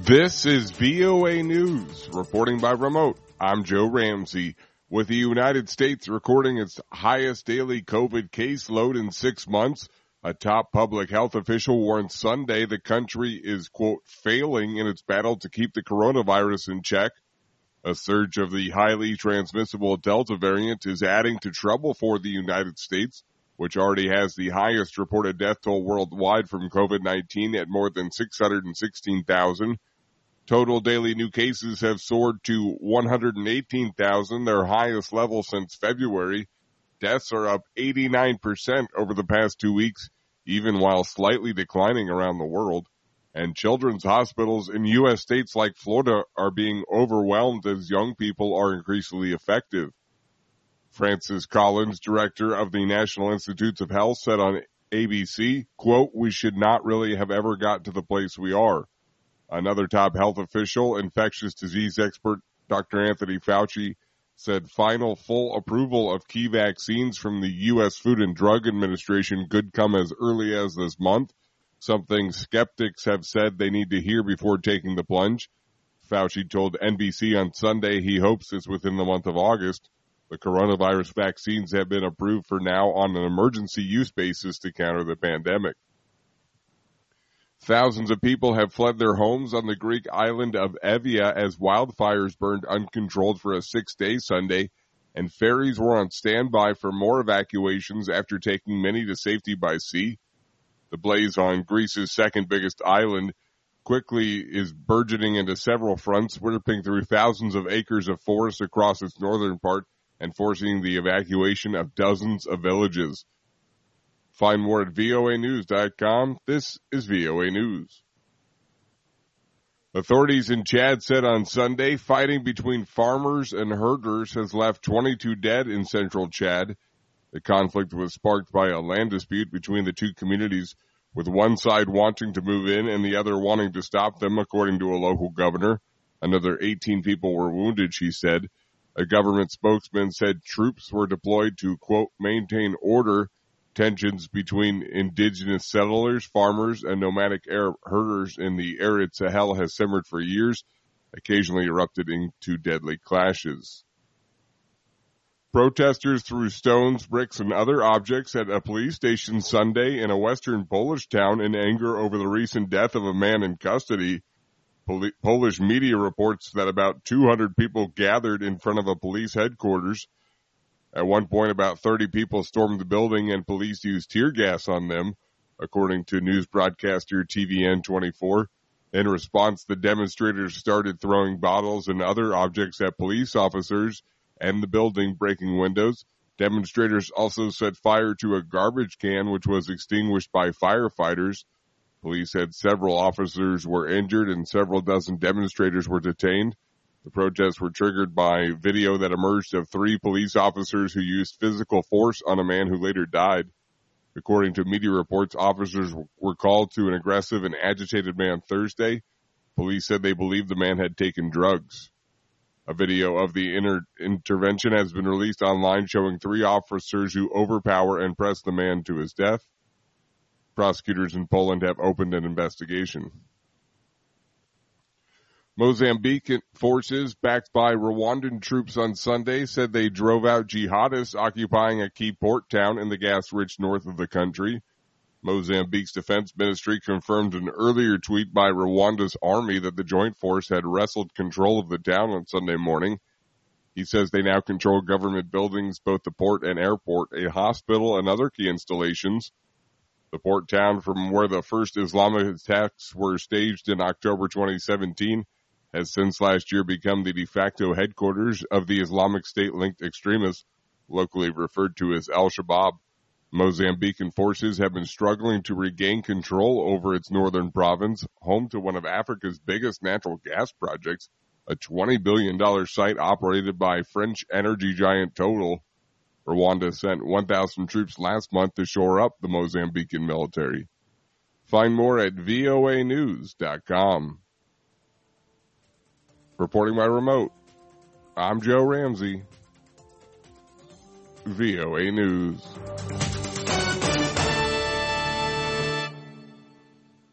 This is VOA News, reporting by remote. I'm Joe Ramsey. With the United States recording its highest daily COVID caseload in 6 months, a top public health official warned Sunday the country is, quote, failing in its battle to keep the coronavirus in check. A surge of the highly transmissible Delta variant is adding to trouble for the United States, which already has the highest reported death toll worldwide from COVID-19 at more than 616,000. Total daily new cases have soared to 118,000, their highest level since February. Deaths are up 89% over the past 2 weeks, even while slightly declining around the world. And children's hospitals in U.S. states like Florida are being overwhelmed as young people are increasingly affected. Francis Collins, director of the National Institutes of Health, said on ABC, quote, "We should not really have ever got to the place we are." Another top health official, infectious disease expert Dr. Anthony Fauci, said final full approval of key vaccines from the U.S. Food and Drug Administration could come as early as this month, something skeptics have said they need to hear before taking the plunge. Fauci told NBC on Sunday he hopes it's within the month of August. The coronavirus vaccines have been approved for now on an emergency use basis to counter the pandemic. Thousands of people have fled their homes on the Greek island of Evia as wildfires burned uncontrolled for a 6-day Sunday, and ferries were on standby for more evacuations after taking many to safety by sea. The blaze on Greece's second biggest island quickly is burgeoning into several fronts, ripping through thousands of acres of forest across its northern part and forcing the evacuation of dozens of villages. Find more at voanews.com. This is VOA News. Authorities in Chad said on Sunday fighting between farmers and herders has left 22 dead in central Chad. The conflict was sparked by a land dispute between the two communities, with one side wanting to move in and the other wanting to stop them, according to a local governor. Another 18 people were wounded, she said. A government spokesman said troops were deployed to, quote, maintain order. Tensions between indigenous settlers, farmers, and nomadic Arab herders in the arid Sahel has simmered for years, occasionally erupted into deadly clashes. Protesters threw stones, bricks, and other objects at a police station Sunday in a western Polish town in anger over the recent death of a man in custody. Polish media reports that about 200 people gathered in front of a police headquarters. At one point, about 30 people stormed the building and police used tear gas on them, according to news broadcaster TVN 24. In response, the demonstrators started throwing bottles and other objects at police officers and the building, breaking windows. Demonstrators also set fire to a garbage can, which was extinguished by firefighters. Police said several officers were injured and several dozen demonstrators were detained. The protests were triggered by video that emerged of 3 police officers who used physical force on a man who later died. According to media reports, officers were called to an aggressive and agitated man Thursday. Police said they believed the man had taken drugs. A video of the intervention has been released online showing 3 officers who overpower and press the man to his death. Prosecutors in Poland have opened an investigation. Mozambican forces, backed by Rwandan troops on Sunday, said they drove out jihadists occupying a key port town in the gas-rich north of the country. Mozambique's defense ministry confirmed an earlier tweet by Rwanda's army that the joint force had wrestled control of the town on Sunday morning. He says they now control government buildings, both the port and airport, a hospital, and other key installations. The port town, from where the first Islamic attacks were staged in October 2017, has since last year become the de facto headquarters of the Islamic State-linked extremists, locally referred to as Al-Shabaab. Mozambican forces have been struggling to regain control over its northern province, home to one of Africa's biggest natural gas projects, a $20 billion site operated by French energy giant Total. Rwanda sent 1,000 troops last month to shore up the Mozambican military. Find more at voanews.com. Reporting by remote, I'm Joe Ramsey, VOA News.